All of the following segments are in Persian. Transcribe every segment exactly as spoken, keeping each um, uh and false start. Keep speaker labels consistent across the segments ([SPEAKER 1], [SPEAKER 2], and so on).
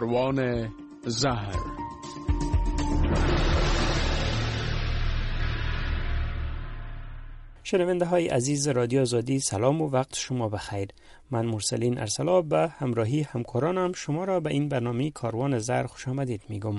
[SPEAKER 1] کاروان زهر.
[SPEAKER 2] شنونده های عزیز رادیو آزادی، سلام و وقت شما بخیر. من مرسلین ارسلا به همراهی همکارانم شما را به این برنامه کاروان زهر خوش آمدید میگم.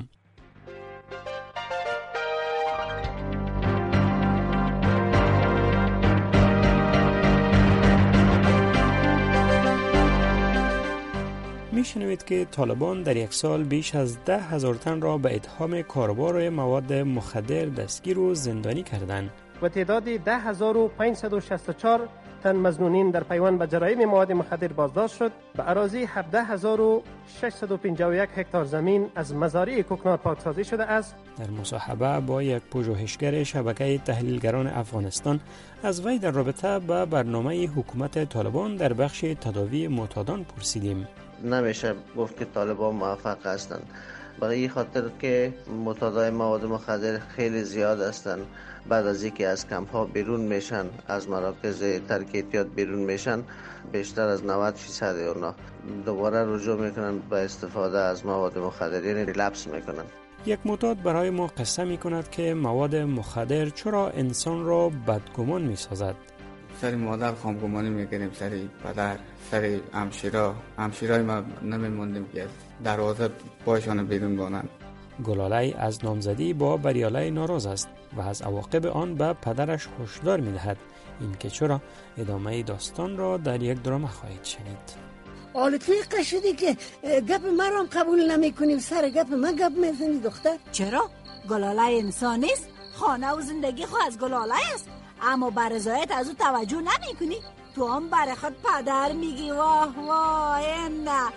[SPEAKER 2] میشنوید که طالبان در یک سال بیش از ده هزار تن را به اتهام کاروبار مواد مخدر دستگیر و زندانی کردند
[SPEAKER 3] و تعداد ده هزار و پانصد و شصت و چهار تن مظنونین در پیوند به جرایم مواد مخدر بازداشت شد. به اراضی هفده هزار و ششصد و پنجاه و یک هکتار زمین از مزارع کوکنار پاکسازی شده است.
[SPEAKER 2] در مصاحبه با یک پژوهشگر شبکه تحلیلگران افغانستان از وی در رابطه با برنامه حکومت طالبان در بخش تداوی معتادان پرسیدیم.
[SPEAKER 4] نمیشه گفت که طالبان موفق هستند، برای این خاطر که معتادای مواد مخدر خیلی زیاد هستند. بعد از اینکه از کمپ ها بیرون میشن، از مراکز ترک اعتیاد بیرون میشن، بیشتر از نود درصد اونا دوباره رجوع میکنن به استفاده از مواد مخدر، یعنی ریلپس میکنن.
[SPEAKER 2] یک معتاد برای ما قصه میکند که مواد مخدر چرا انسان را بدگمان میسازد.
[SPEAKER 5] سری مادر خامگمانی میکنیم، سری پدر، سری همشیرا همشیرای ما نمیموندیم که دروازه پایشان بیرون بانن.
[SPEAKER 2] گلاله از نامزدی با بریاله ناراض است و از عواقب آن به پدرش هشدار میدهد. این که چرا ادامه داستان را در یک درام خواهید شنید.
[SPEAKER 6] حالا توی قشدی که گپ من را قبول نمی کنی، سر گپ من گپ میزنی دختر.
[SPEAKER 7] چرا؟ گلاله انسان نیست؟ خانه و زندگی خو از گلاله است، اما بر رضایت از او توجه نمی کنی. تو هم بر خود پدر میگی. واه واه نه.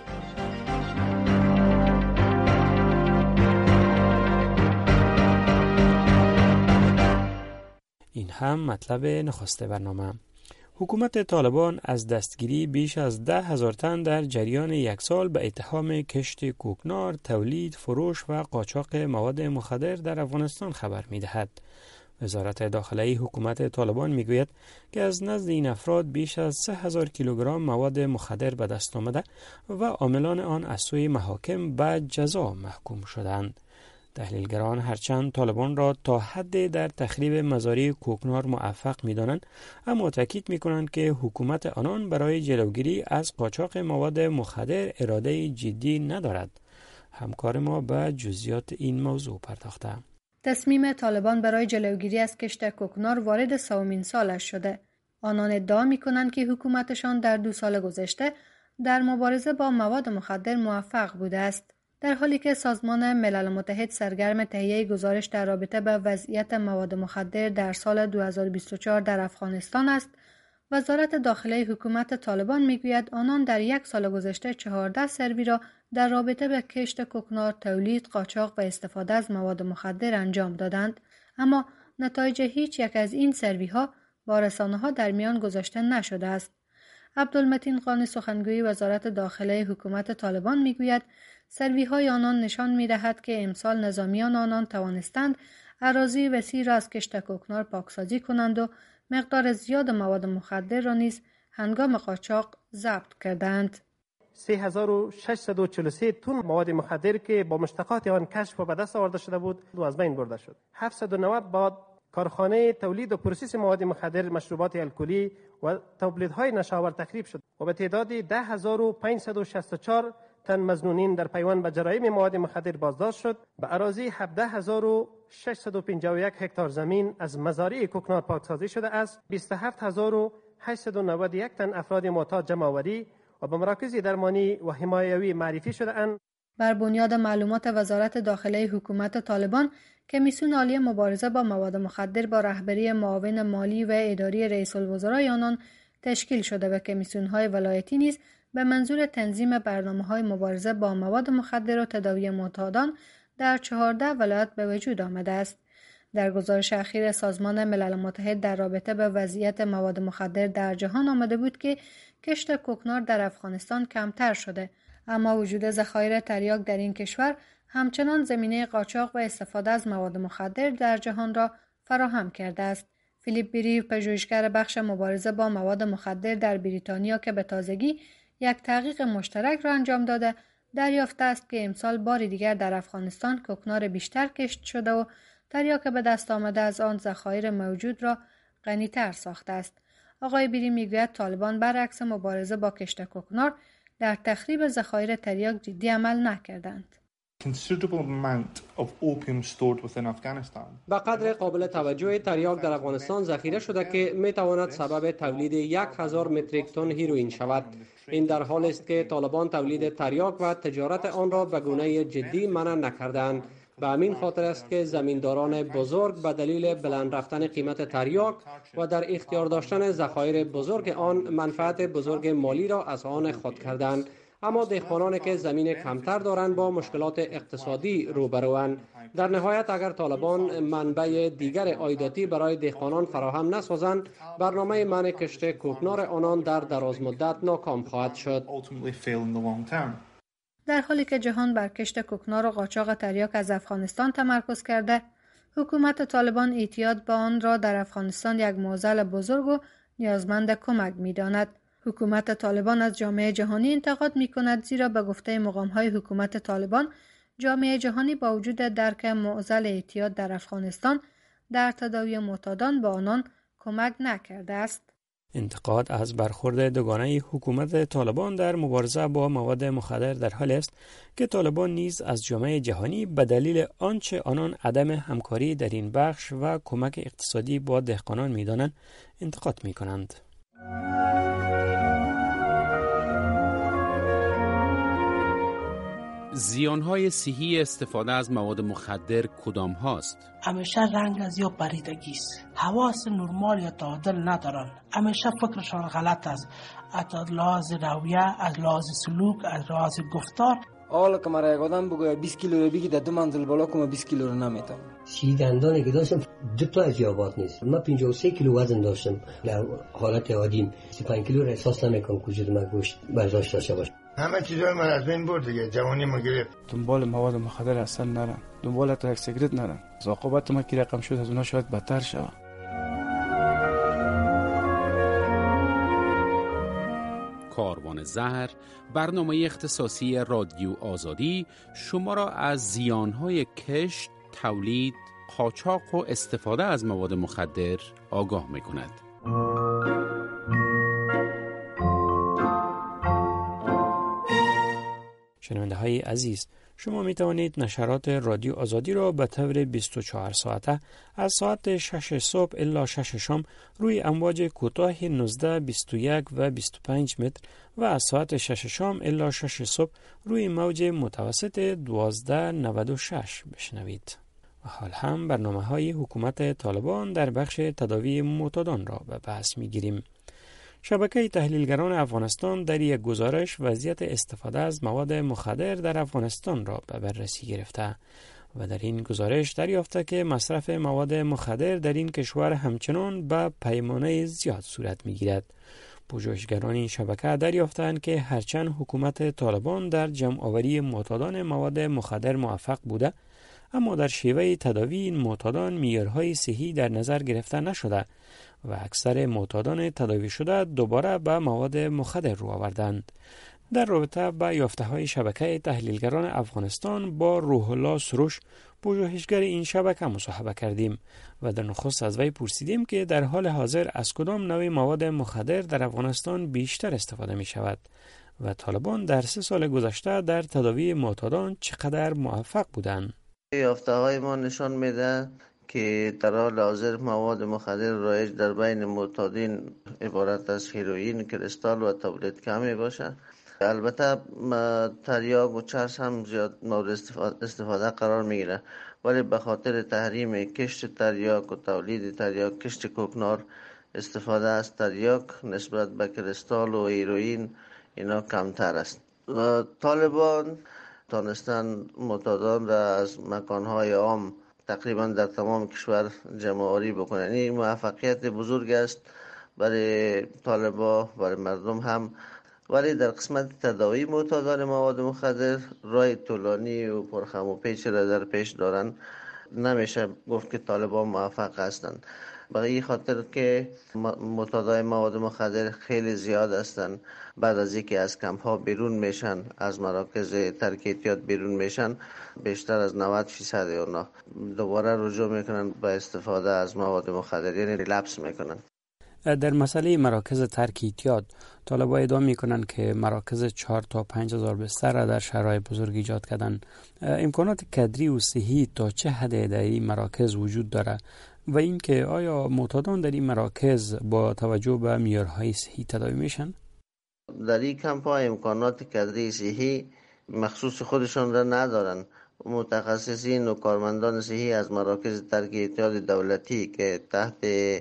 [SPEAKER 2] این هم مطلب نخست برنامه. حکومت طالبان از دستگیری بیش از ده هزار تن در جریان یک سال به اتهام کشت کوکنار، تولید، فروش و قاچاق مواد مخدر در افغانستان خبر می‌دهد. وزارت داخلی حکومت طالبان میگوید که از نزد این افراد بیش از سه هزار کیلوگرم مواد مخدر به دست آمده و عاملان آن از سوی محاکم به جزا محکوم شدند. تحلیلگران هرچند طالبان را تا حد در تخریب مزارع کوکنار موفق می‌دانند، اما تاکید می‌کنند که حکومت آنان برای جلوگیری از قاچاق مواد مخدر اراده جدی ندارد. همکار ما به جزئیات این موضوع پرداخته.
[SPEAKER 8] تصمیم طالبان برای جلوگیری از کشت کوکنار وارد سومین سالش شده. آنان ادعا می‌کنند که حکومتشان در دو سال گذشته در مبارزه با مواد مخدر موفق بوده است. در حالی که سازمان ملل متحد سرگرم تهیه گزارش در رابطه با وضعیت مواد مخدر در سال دو هزار و بیست و چهار در افغانستان است، وزارت داخلی حکومت طالبان میگوید آنان در یک سال گذشته چهارده سروی را در رابطه با کشت کوکنار، تولید، قاچاق و استفاده از مواد مخدر انجام دادند، اما نتایج هیچ یک از این سروی ها با رسانه ها در میان گذاشته نشده است. عبدالمتین قانی سخنگوی وزارت داخلی حکومت طالبان میگوید سروی های آنان نشان می دهد که امسال نظامیان آنان توانستند اراضی وسیع را از کشت کوکنار پاکسازی کنند و مقدار زیاد مواد مخدر را نیز هنگام قاچاق ضبط کردند.
[SPEAKER 3] سه هزار و ششصد و چهل و سه تن مواد مخدر که با مشتقات آن کشف و به دست آورده شده بود و از بین برده شد. هفتصد و نود با کارخانه تولید و پروسس مواد مخدر، مشروبات الکلی و تولیدهای نشاور تخریب شد و به تعداد ده هزار و پانصد و شصت و چهار تن مظنونین در پیوند به جرایم مواد مخدر بازداشت شد. به اراضی هفده هزار و ششصد و پنجاه و یک هکتار زمین از مزارع کوکنار پاکسازی شده است. بیست و هفت هزار و هشتصد و نود و یک تن افراد معتاد جمع آوری و به مراکز درمانی و حمایوی معرفی شده اند.
[SPEAKER 8] بر بنیاد معلومات وزارت داخلی حکومت طالبان، کمیسیون عالی مبارزه با مواد مخدر با رهبری معاون مالی و اداری رئیس الوزرای آنان تشکیل شده و کمیسیون‌های ولایتی نیز به منظور تنظیم برنامه‌های مبارزه با مواد مخدر و تداوی معتادان در چهارده ولایت به وجود آمده است. در گزارش اخیر سازمان ملل متحد در رابطه با وضعیت مواد مخدر در جهان آمده بود که کشت کوکنار در افغانستان کمتر شده، اما وجود ذخایر تریاک در این کشور همچنان زمینه قاچاق و استفاده از مواد مخدر در جهان را فراهم کرده است. فیلیپ بیری، پژوهشگر بخش مبارزه با مواد مخدر در بریتانیا که به تازگی یک تحقیق مشترک را انجام داده، دریافت است که امسال بار دیگر در افغانستان کوکنار بیشتر کشت شده و تریاک به دست آمده از آن ذخایر موجود را غنی‌تر ساخته است. آقای بیری میگوید طالبان برعکس مبارزه با کشت کوکنار در تخریب ذخایر تریاک جدی عمل نکردند.
[SPEAKER 9] به قدر قابل توجه تریاک در افغانستان ذخیره شده که می تواند سبب تولید یک هزار متریک تن هیروئین شود. این در حال است که طالبان تولید تریاک و تجارت آن را به گونه جدی منع نکردند. به همین خاطر است که زمینداران بزرگ به دلیل بلند رفتن قیمت تریاک و در اختیار داشتن ذخایر بزرگ آن منفعت بزرگ مالی را از آن خود کردند. اما دهقانانی که زمین کمتر دارند با مشکلات اقتصادی روبروند. در نهایت اگر طالبان منبع دیگر عایداتی برای دهقانان فراهم نسازند، برنامه منع کشت کوکنار آنان در دراز مدت ناکام خواهد شد.
[SPEAKER 8] در حالی که جهان بر کشت کوکنار و قاچاق تریاک از افغانستان تمرکز کرده، حکومت طالبان اعتیاد به آن را در افغانستان یک معضل بزرگ و نیازمند کمک می‌داند. حکومت طالبان از جامعه جهانی انتقاد می‌کند زیرا به گفته مقام‌های حکومت طالبان جامعه جهانی با وجود درک معضل اعتیاد در افغانستان در تداوی معتادان به آنان کمک نکرده است.
[SPEAKER 2] انتقاد از برخورد دوگانه حکومت طالبان در مبارزه با مواد مخدر در حالی است که طالبان نیز از جامعه جهانی به دلیل آنچه آنان عدم همکاری در این بخش و کمک اقتصادی با دهقانان می‌دانند انتقاد می‌کنند.
[SPEAKER 1] زیانهای صحی استفاده از مواد مخدر کدام هاست؟
[SPEAKER 10] همیشه رنگ از یا پریدگی است. حواس نرمال یا تعادل ندارن. همیشه فکرشان غلط است. از لحاظ رویه، از لحاظ سلوک، از لحاظ گفتار.
[SPEAKER 11] حالا که مرا یک آدم بگوید بیست کیلو رو بگی در دو منزل بالا کنم بیست کیلو رو نمیتونم.
[SPEAKER 12] سی دندانی که داشتم دو تا از یابات نیست. من پنجاه و سه کیلو وزن داشتم. در حالت عادی سی و پنج کیلو را احساس نمیکنم که وجود من گوشت برداشت داشته باشه.
[SPEAKER 13] همه چیزای من از بین برد دیگه. جوانی ما گرفت.
[SPEAKER 14] دنبال مواد مخدر اصلا نرن. دنبال تا یک سیگرت نرن. عاقبت ما که رقم شد از اونها شاید بدتر شود.
[SPEAKER 1] کاروان زهر، برنامه اختصاصی رادیو آزادی شما را از زیانهای کشت، تولید، قاچاق و استفاده از مواد مخدر آگاه می‌کند.
[SPEAKER 2] شنونده های عزیز، شما می توانید نشرات رادیو آزادی را به طور بیست و چهار ساعته از ساعت شش صبح الی شش شام روی امواج کوتاه نوزده، بیست و یک و بیست و پنج متر و از ساعت شش شام الی شش صبح روی موج متوسط دوازده نود و شش بشنوید. و حال هم برنامه های حکومت طالبان در بخش تداوی معتادان را به بحث می گیریم. شبکه تحلیلگران افغانستان در یک گزارش وضعیت استفاده از مواد مخدر در افغانستان را به بررسی گرفته و در این گزارش دریافته که مصرف مواد مخدر در این کشور همچنان به پیمانه زیاد صورت می‌گیرد. پژوهشگران این شبکه دریافتند که هرچند حکومت طالبان در جمع‌آوری معتادان مواد مخدر موفق بوده، اما در شیوه تداوی این معتادان معیارهای صحی در نظر گرفته نشده و اکثر معتادان تداوی شده دوباره به مواد مخدر رو آوردند. در رابطه با یافته‌های شبکه تحلیلگران افغانستان با روح الله سروش، پژوهشگر این شبکه مصاحبه کردیم و در نخست از وی پرسیدیم که در حال حاضر از کدام نوع مواد مخدر در افغانستان بیشتر استفاده می شود و طالبان در سه سال گذشته در تداوی معتادان چقدر موفق بودند.
[SPEAKER 4] یافته‌های ما نشان میده که در حال حاضر مواد مخدر رایج در بین معتادین عبارت از هیروئین، کریستال و تابلت کمی باشه. البته تریاک و چرس هم زیاد مورد استفاده قرار میگیره، ولی به خاطر تحریم کشت تریاک و تولید تریاک، کشت کوکنار، استفاده از تریاک نسبت به کریستال و هیروئین اینا کمتر است. و طالبان تانستن معتادان را از مکانهای عام تقریبا در تمام کشور جمع‌آوری بکنن. این موفقیت بزرگ است برای طالبان، برای مردم هم، ولی در قسمت تداوی معتادان مواد مخدر راه طولانی و پرخم و پیچ را در پیش دارن. نمیشه گفت که طالبان موفق هستند. برای این خاطر که معتادای مواد مخدر خیلی زیاد هستند. بعد از اینکه از کمپ ها بیرون میشن، از مراکز ترک اعتیاد بیرون میشن، بیشتر از نود فیصد اونا دوباره رجوع میکنن به استفاده از مواد مخدر، یعنی ریلپس میکنن.
[SPEAKER 2] در مسئله مراکز ترک اعتیاد، طالبا ادعا میکنن که مراکز چهار تا پنج هزار بستر را در شهرهای بزرگ ایجاد کردن. امکانات کدری و صحی تا چه حد در این مراکز وجود داره و اینکه آیا معتادان در این مراکز با توجه به معیارهای صحی تداوی میشن؟
[SPEAKER 4] در این کمپ ها امکانات کدری صحی مخصوص خودشان را ندارن. متخصصین و کارمندان صحی از مراکز ترک اعتیاد دولتی که تحت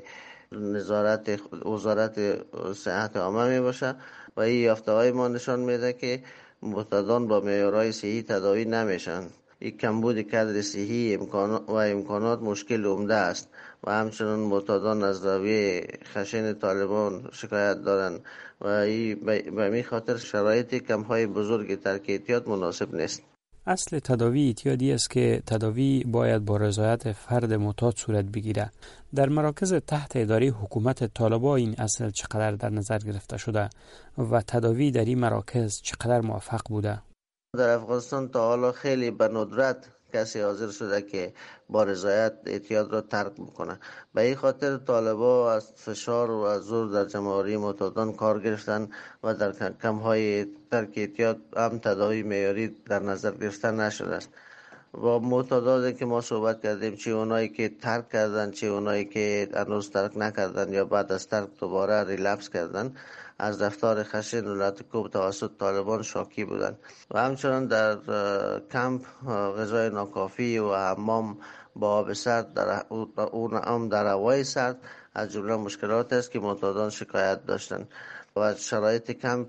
[SPEAKER 4] نظارت وزارت صحت عامه می باشه و این یافته های ما نشان میده که معتادان با معیارهای صحی تداوی نمیشن. این کمبود کادر صحی امکانات و امکانات مشکل عمده است و همچنان معتادان از روی خشن طالبان شکایت دارند و این به این خاطر شرایط کمپ‌های بزرگ ترک اعتیاد مناسب نیست.
[SPEAKER 2] اصل تداوی اعتیادی است که تداوی باید با رضایت فرد معتاد صورت بگیره. در مراکز تحت اداره حکومت طالبان این اصل چقدر در نظر گرفته شده و تداوی در این مراکز چقدر موفق بوده؟
[SPEAKER 4] در افغانستان تا حالا خیلی به ندرت کسی حاضر شده که با رضایت اعتیاد را ترک بکنه. به این خاطر طالبان از فشار و از زور در جمع‌آوری معتادان کار گرفتن و در کمپ‌های ترک اعتیاد هم تداوی معیاری در نظر گرفته نشده است. با معتادانی که ما صحبت کردیم، چه اونایی که ترک کردن، چه اونایی که هنوز ترک نکردن یا بعد از ترک دوباره ریلپس کردن، از رفتار خشن و لطکوب توسط طالبان شاکی بودند و همچنان در کمپ غذای ناکافی و حمام با آب سرد در اون هم در هوای سرد از جمله مشکلات است که معتادان شکایت داشتند و شرایط کمپ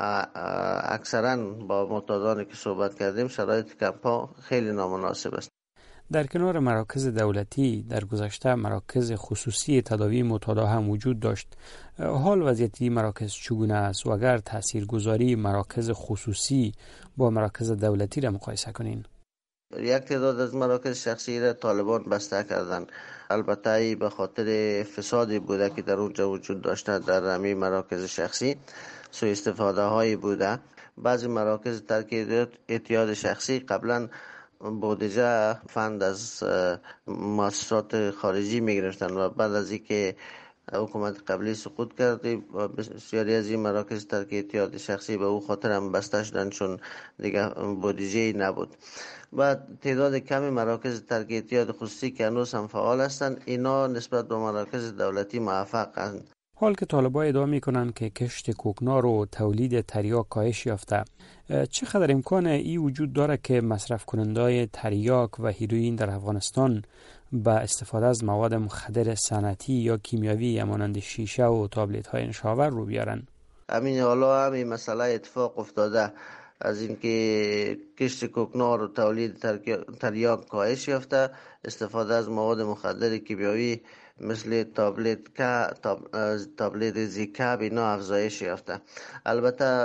[SPEAKER 4] اکثرا با معتادانی که صحبت کردیم شرایط کمپ ها خیلی نامناسب است.
[SPEAKER 2] در کنار مراکز دولتی در گذشته مراکز خصوصی تداوی معتادا هم وجود داشت. حال وضعیت مراکز چگونه است و اگر تاثیرگذاری مراکز خصوصی با مراکز دولتی را مقایسه کنین؟
[SPEAKER 4] یک تعداد از مراکز شخصی را طالبان بسته کردند. البته به خاطر فسادی بوده که در اونجا وجود داشته. در همین مراکز شخصی سوء استفاده هایی بوده. بعضی مراکز ترک اعتیاد شخصی قبلا بودجه فند از مؤسسات خارجی میگرفتن و بعد از اینکه حکومت قبلی سقوط کرد بسیاری از این مراکز ترک اعتیاد شخصی به او خاطر هم بسته شدن چون دیگه بودجه نبود. و تعداد کمی مراکز ترک اعتیاد خصوصی که هنوز هم فعال هستند، اینا نسبت به مراکز دولتی موفق هستند.
[SPEAKER 2] حال که طالبان ادعا میکنن که کشت کوکنار و تولید تریاک کاهش یافته، چقدر امکان ای وجود داره که مصرف کنندای تریاک و هیروئین در افغانستان با استفاده از مواد مخدر صنعتی یا کیمیاوی مانند شیشه و تابلت های نشاور رو بیارن؟
[SPEAKER 4] همین حالا هم این مسئله اتفاق افتاده از اینکه کشت کوکنار و تولید تریاک کاهش یافته، استفاده از مواد مخدر کیمیاوی مثل تابلت کا تابلت زیکاب اینا افزایش یافته. البته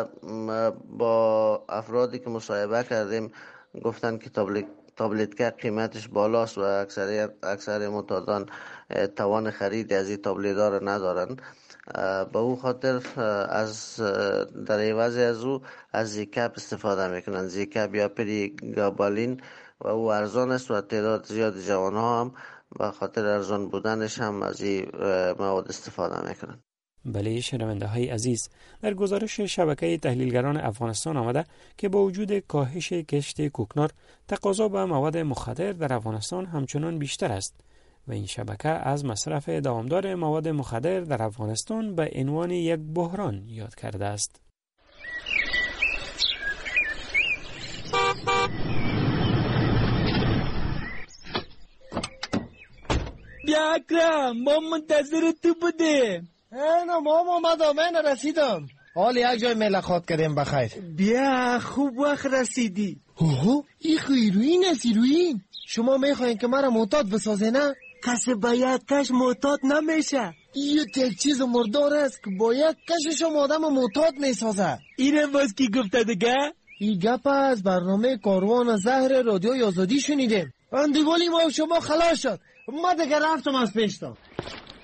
[SPEAKER 4] با افرادی که مصاحبه کردیم گفتن که تابلت تابلت کا قیمتش بالاست و اکثر اکثر معتادان توان خرید از این تابلت ها را ندارن. به او خاطر از در عوض از او از زیکاب استفاده میکنن، زیکاب یا پریگابالین، و او ارزان است و تعداد زیاد جوان ها هم به خاطر ارزان بودنش هم از این مواد استفاده میکنن.
[SPEAKER 2] بله شنونده های عزیز، در گزارش شبکه تحلیلگران افغانستان آمده که با وجود کاهش کشت کوکنار تقاضا به مواد مخدر در افغانستان همچنان بیشتر است و این شبکه از مصرف دوامدار مواد مخدر در افغانستان به عنوان یک بحران یاد کرده است.
[SPEAKER 15] بیا اکرم، ما منتظر تو بودیم.
[SPEAKER 16] اینا ما اومدم، من رسیدم. حال یک جای ملاقات کردیم بخیر.
[SPEAKER 15] بیا خوب وقت رسیدی.
[SPEAKER 16] اوه این هیروئین است، هیروئین. شما میخواین که مرا معتاد بسازه نه؟
[SPEAKER 15] کسی با یک کش معتاد نمیشه.
[SPEAKER 16] این یک چیز مردار است که با یک کشش هم آدم معتاد میسازه.
[SPEAKER 15] اینه باز کی گفته دیگه؟
[SPEAKER 16] این گپ از برنامه کاروان زهر رادیوی آزادی شنیدیم. اندیوالی ما شما خلاص شد. ما دیگه رفتم از پیشتم.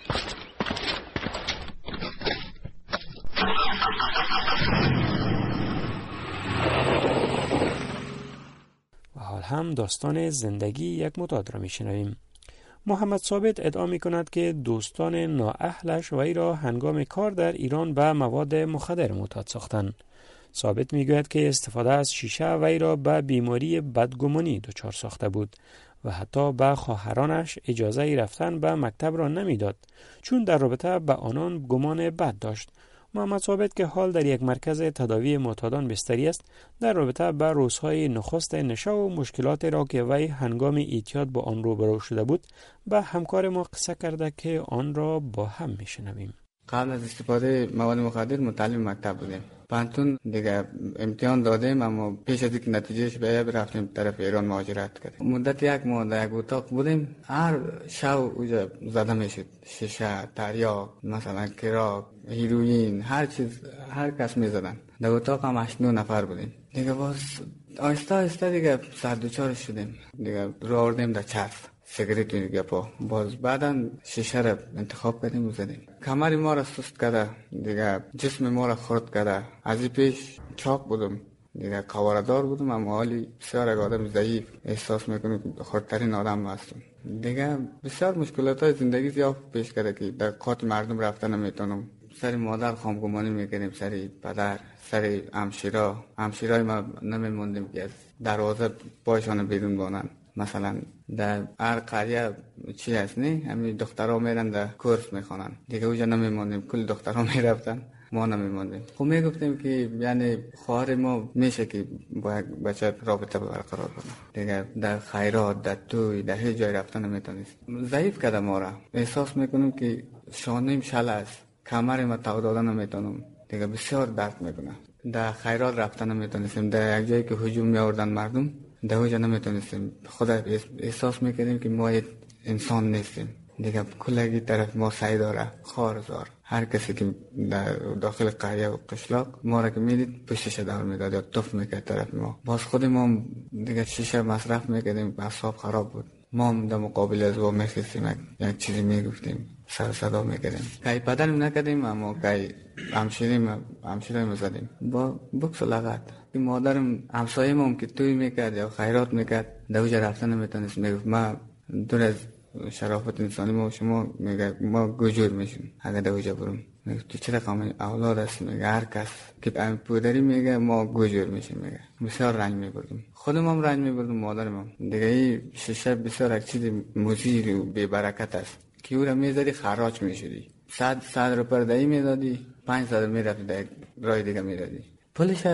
[SPEAKER 2] و حال هم داستان زندگی یک معتاد را میشنویم. محمد ثابت ادعا می کند که دوستان نااهلش وی را هنگام کار در ایران به مواد مخدر معتاد ساختند. ثابت می گوید که استفاده از شیشه وی را به بیماری بدگمانی دچار ساخته بود و حتی به خواهرانش اجازه رفتن به مکتب را نمیداد چون در رابطه به آنان گمان بد داشت. محمد ثابت که حال در یک مرکز تداوی معتادان بستری است، در رابطه با روزهای نخست نشه و مشکلات را که وی هنگام اعتیاد با آن روبرو شده بود به همکار ما قصه کرده که آن را با هم میشنویم.
[SPEAKER 5] قبل از استفاده مواد مخدر متعلم مکتب بودیم. پانتون دیگه امتحان دادیم اما پیش از اینکه نتیجهش بیاد رفتیم طرف ایران مهاجرت کردیم. مدت یک ماه در یک اتاق بودیم. هر شب اونجا زده میشد شیشه، تریاک، مثلا کراک، هیروئین، هر چیز هر کس میزدن. در اتاق هم هشت نه نفر بودیم. دیگه باز آهسته آهسته دیگه سر دوچار شدیم. دیگه رو آوردیم در چرخ. سیگریت دیگه پا باز بعداً شیشه را انتخاب کردیم و زدیم. کمر ما را سست کرده، دیگه جسم ما را خرد کرده. از این پیش چاق بودم، دیگه قواردار بودم، اما حالی بسیار یک آدم ضعیف احساس میکنم، خردترین آدم هستم. دیگه بسیار مشکلات های زندگی زیاد پیش کرده که در قات مردم رفتن نمیتونم. سری مادر خامگمانی میکردیم، سری پدر، سری همشیرا همشیرای ما نمیموندیم که از دروازه پایشان بیرون بانن. مثلا در هر قریه چی هست نه همین دخترها میرن در کورس میخوانن، دیگه اونجا نمیموندیم، کل دخترها میرفتن ما نمیموندیم. خب میگفتیم که یعنی خواهر ما میشه که با یک بچه رابطه برقرار کنه، دیگه در خیرات، در توی، در هیچ جای رفتن نمیتونست. ضعیف کرده ما را. احساس میکنم که شانیم شل است، کمر ما تو دادن نمیتونم، دیگه بسیار درد میکنه. در خیرات رفتن نمیتونستیم، در یک جایی که هجوم میآوردن مردم در اونجا نمیتونستیم. خود احساس میکردیم که ما انسان نیستیم، دیگه کلگی طرف ما سعی داره، خارزار هر کسی که در داخل قریه و قشلاق ما را که میدید پشتش دور میداد یا تف میکرد طرف ما. باز خود ما دیگه شیشه مصرف میکردیم، اعصاب خراب بود. ما هم در مقابل از او میخواستیم یک چیزی میگفتیم، سر صدا میکردیم. کای پدرم نکردیم اما کای همشیریم همشیریم زدیم با بکس و لغت. مادرم همسایه هم که توی میکرد یا خیرات میکرد در اونجا رفتن نمیتونست. میگفت ما دور از شرافت انسانی ما شما میگه ما گوجور میشیم اگر در اونجا برم. میگه تو چه رقم اولاد هست؟ میگه هر کس که پدری میگه ما گوجور میشیم. میگه بسیار رنج میبردم، خودم هم رنج میبردم، مادرم هم. دیگه این شیشه بسیار یک چیز مضر و بی برکت است که او را میذاری خراج میشدی. صد صد رو پردهی میدادی، پنج صد میرفتی در راه دیگه میدادی. پولش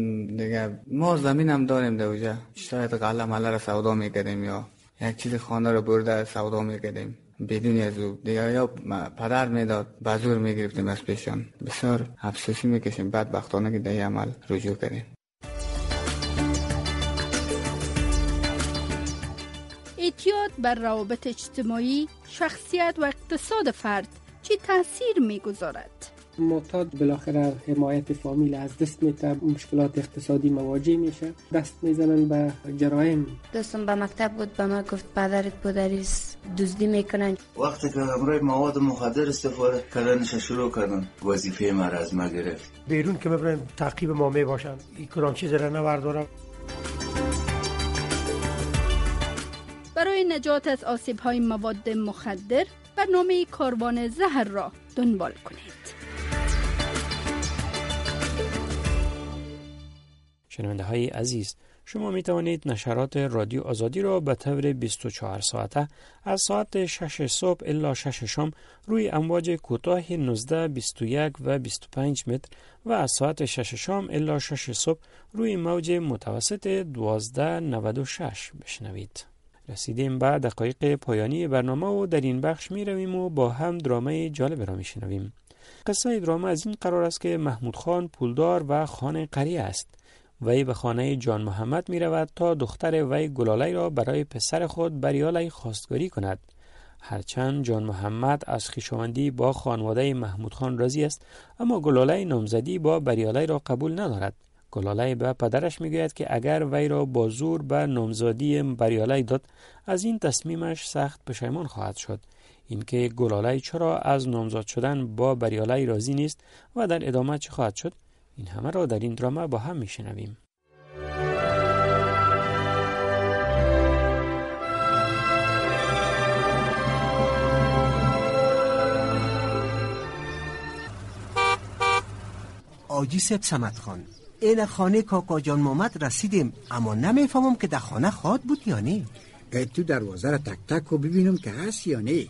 [SPEAKER 5] دیگه ما زمین هم داریم در اونجا، شاید غله مله را سودا میکردیم یا یک چیز خانه رو برده سودا میکردیم بدون از او. دیگه یا پدر میداد بازور میگرفتیم از پیشان. بسیار افسوسی میکشیم بدبختانه که در این عمل رجوع کردیم.
[SPEAKER 17] اعتیاد بر روابط اجتماعی، شخصیت و اقتصاد فرد چه تاثیر میگذارد؟
[SPEAKER 3] معتاد بالاخره حمایت فامیل از دست میده، مشکلات اقتصادی مواجه میشه، دست میزنن به جرایم.
[SPEAKER 18] دوستم به مکتب بود، به ما گفت پدرت پدریست دزدی میکنن.
[SPEAKER 19] وقتی که همراه مواد مخدر استفاده کردنش شروع کردن وظیفه ما را از ما گرفت.
[SPEAKER 3] بیرون که ببرن تعقیب ما میباشن، این کدام چیز را نبردارم.
[SPEAKER 17] برای نجات از آسیب‌های مواد مخدر برنامه کاروان زهر را دنبال کنید.
[SPEAKER 2] شنونده های عزیز، شما می توانید نشرات رادیو آزادی را به طور بیست و چهار ساعته از ساعت شش صبح الی شش شام روی امواج کوتاه نوزده، بیست و یک و بیست و پنج متر و از ساعت شش شام الی شش صبح روی موج متوسط دوازده نود و شش بشنوید. رسیدیم به دقایق پایانی برنامه و در این بخش می رویم و با هم درامه جالب را می شنویم. قصه درامه از این قرار است که محمود خان پولدار و خان قریه است. وی به خانه جان محمد می رود تا دختر وی گلاله را برای پسر خود بریاله خواستگاری کند. هرچند جان محمد از خویشاوندی با خانواده محمود خان راضی است، اما گلاله نامزدی با بریاله را قبول ندارد. گلاله به پدرش می گوید که اگر وی را با زور به نامزدی بریاله داد، از این تصمیمش سخت پشیمان خواهد شد. اینکه گلاله چرا از نامزد شدن با بریاله راضی نیست و در ادامه چه خواهد شد، این همه را در این دراما با هم میشنویم.
[SPEAKER 20] آجی سب سمت خان، این خانه کاکا جان محمد رسیدیم، اما نمیفهمم که در خانه خواد بود یا نه.
[SPEAKER 21] تو دروازه را تک تک و ببینم که هست یا نه.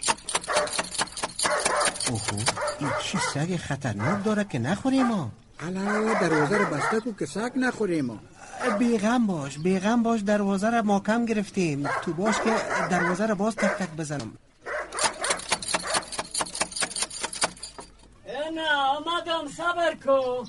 [SPEAKER 20] اوهو، این چی سگ خطرناک داره که نخوریم ما.
[SPEAKER 21] علا دروازه را بسته کو که سگ نخوریم ما.
[SPEAKER 20] بیغم باش بیغم باش، دروازه را محکم گرفتیم. تو باش که دروازه را باز تک تک بزنم.
[SPEAKER 6] نه آمدم، صبر کو.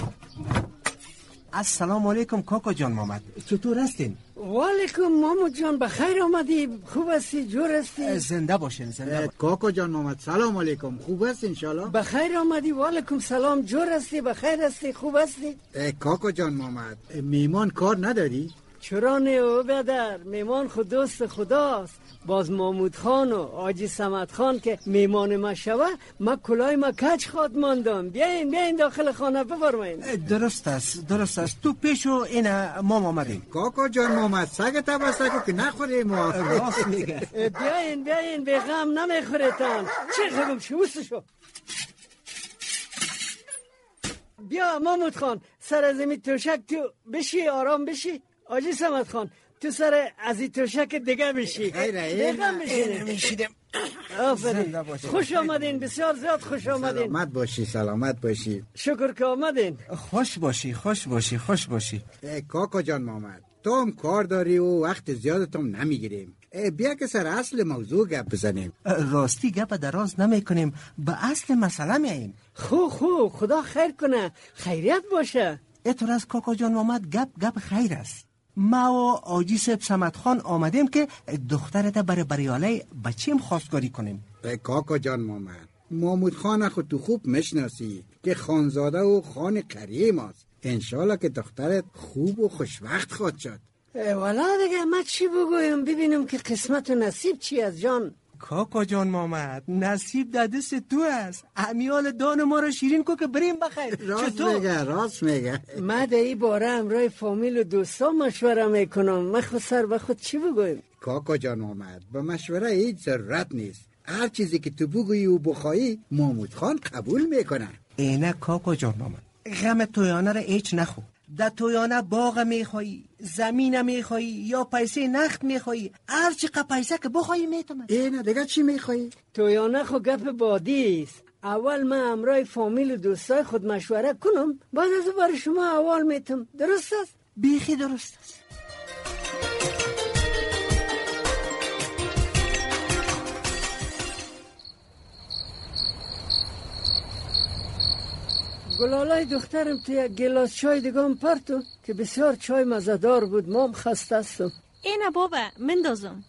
[SPEAKER 20] السلام علیکم کاکا جان محمد، چطور هستین؟
[SPEAKER 6] وعلیکم مامو جان، بخیر آمدی، خوب هستی، جور هستی؟
[SPEAKER 20] زنده باشین زنده باشین.
[SPEAKER 21] کاکا جان محمد سلام علیکم، خوب هست انشالله؟
[SPEAKER 6] بخیر آمدی، وعلیکم سلام، جور هستی، بخیر هستی، خوب هستی؟
[SPEAKER 21] کاکا جان محمد میمان کار نداری؟
[SPEAKER 6] چرا نه او بدر، میمان خود دوست خداست. باز محمود خان و آجی سمت خان که میمان ما شوه، ما کلای ما کچ خواد ماندم. بیاین بیاین داخل خانه بفرمایین.
[SPEAKER 20] درست است درست است، تو پیشو اینا ما آمدیم.
[SPEAKER 21] کاکا جان محمد سگ تبسته کو که نخوریم ما.
[SPEAKER 20] راست میگه.
[SPEAKER 6] بیاین بیاین، به غم نمیخوریتن. چه خبم شوستشو. بیا محمود خان، سر از این توشک تو بشی، آرام بشی. آجی سمت خان تو سر از این توشک دیگه بشی.
[SPEAKER 21] بیغم
[SPEAKER 6] بشی.
[SPEAKER 21] میشیدم.
[SPEAKER 6] آفرین، خوش آمدین، بسیار زیاد خوش آمدین.
[SPEAKER 21] سلامت باشی سلامت باشی.
[SPEAKER 6] شکر که آمدین.
[SPEAKER 20] خوش باشی خوش باشی خوش باشی.
[SPEAKER 21] کاکا جان محمد، تو هم کار داری و وقت زیادتم نمیگیریم. بیا که سر اصل موضوع گپ بزنیم.
[SPEAKER 20] راستی گپ دراز نمی کنیم، به اصل مسئله میاییم.
[SPEAKER 6] خو خو خدا خیر کنه، خیریت باشه.
[SPEAKER 20] اطور از کاکا جان محمد، گپ گپ خیر است. ما و آجی سب سمت خان آمدیم که دخترت برای بریاله بچیم خواستگاری کنیم.
[SPEAKER 21] کاکا جان محمد، محمود خان خود تو خوب مشناسی که خانزاده و خان قریه ماست. انشالله که دخترت خوب و خوشوقت خواهد شد.
[SPEAKER 6] والا دیگه ما چی بگویم، ببینم که قسمت و نصیب چی از جان.
[SPEAKER 20] کاکا جان محمد، نصیب در دست تو است. امیال دان ما رو شیرین کو که بریم بخیر.
[SPEAKER 21] راست میگه راست میگه.
[SPEAKER 6] ما در این باره امرای فامیل و دوستا مشوره میکنم. ما خود سر به خود چی بگویم؟
[SPEAKER 21] کاکا جان محمد، به مشوره هیچ ضرورت نیست. هر چیزی که تو بگویی و بخوایی محمود خان قبول میکنه.
[SPEAKER 20] اینه کاکا جان محمد، غم تویانه را هیچ نخو. در تویانه باغ میخوایی، زمین میخوایی یا پیسه نخت میخوایی، هر چقدر پیسه که بخوایی میتونم.
[SPEAKER 21] اینه دیگه چی میخوایی؟
[SPEAKER 6] تویانه خو گپ بادی است. اول من امرای فامیل و دوستای خود مشوره کنم، بعد از برای شما اول میتونم. درست است؟
[SPEAKER 20] بیخی درست است.
[SPEAKER 6] گلالای دخترم تو یک گلاس چای دیگم پرتو که بسیار چای مزدار بود. مام خسته هستم.
[SPEAKER 22] اینه بابا مندازم.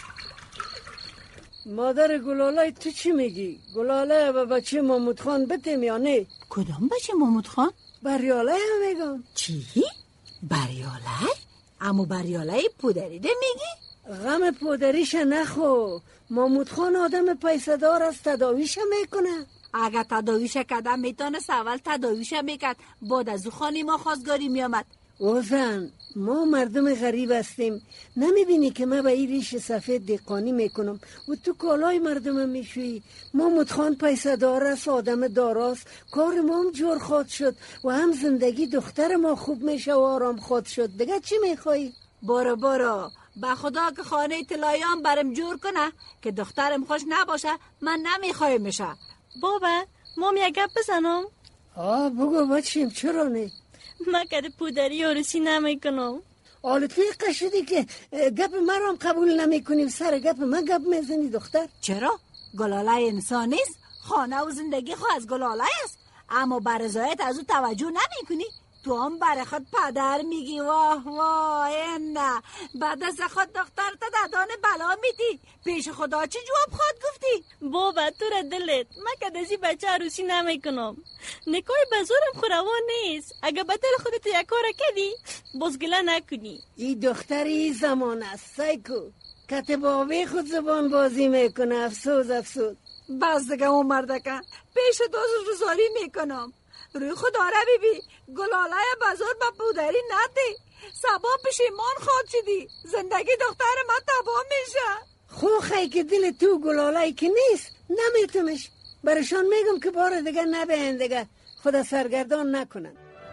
[SPEAKER 6] مادر گلالای تو چی میگی؟ گلاله و بچه محمود خان بتیم یا نه؟
[SPEAKER 7] کدام بچه محمود خان؟
[SPEAKER 6] بریاله هم میگم.
[SPEAKER 7] چی؟ بریاله؟ امو بریاله پودریده میگی؟
[SPEAKER 6] غم پودریش نخو. محمود خان آدم پیسه دار است، تداویش میکنه.
[SPEAKER 7] اگر تداویش کدم میتونست اول تداویش میکرد، بعد از او خانی ما خواستگاری میامد.
[SPEAKER 6] اوزن ما مردم غریب هستیم، نمیبینی که من به این ریش سفید دقانی میکنم و تو کالای مردم میشوی. محمود خان پیسه دار است، آدم داراست، کار ما هم جور خواد شد و هم زندگی دختر ما خوب میشه و آرام خواد شد. دیگه چی میخوایی؟
[SPEAKER 7] برو برو، به خدا که خانه طلاییان برم جور کنه که دخترم خوش نباشه من نمیخوایم میشه.
[SPEAKER 22] بابا مام یک گپ بزنم؟
[SPEAKER 6] آه بگو بچیم، چرا نه؟
[SPEAKER 22] من کده پودری عروسی نمی کنم.
[SPEAKER 6] حالا توی قشدی که گپ من هم قبول نمی کنی، سر گپ من گپ میزنی دختر.
[SPEAKER 7] چرا؟ گلاله انسان نیست؟ خانه و زندگی خو از گلاله است، اما بر رضایت از او توجه نمی کنی؟ تو هم برای خود پدر میگی واه واه. نه بعد از خود دختر تا دادان بلا میدی، پیش خدا چی جواب خود گفتی؟
[SPEAKER 22] بابا تو را دلت، من که دزی بچه عروسی نمی کنم. نکای بزرم خوروان نیست. اگه به دل خودت یک کار کردی بازگله نکنی.
[SPEAKER 6] ای دختری زمان است سایکو. کتباوی خود زبان بازی میکنه. افسوس افسوس.
[SPEAKER 7] بس دیگه اون مردکه پیش دوست روزاری میکنم. روی خدا را بیبی گلاله بازار با پودری ندی. سبا پشیمان خود شدی. زندگی دختر ما تباه میشه.
[SPEAKER 6] خوخی که دل تو گلاله که نیست نمیتونش. برشان میگم که بار دیگه نبین دیگه. خدا سرگردان نکنن.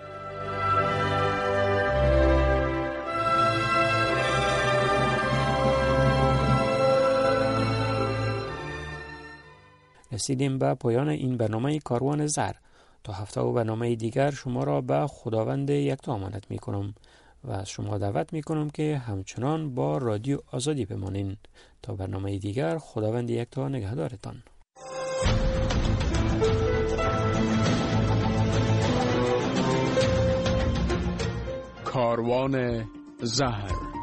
[SPEAKER 2] رسیدیم به پایان این برنامه کاروان زهر. تا هفته و برنامه دیگر شما را به خداوند یکتا امانت می کنم و از شما دعوت می کنم که همچنان با رادیو آزادی بمانین. تا برنامه دیگر خداوند یکتا نگهدارتان.
[SPEAKER 1] کاروان زهر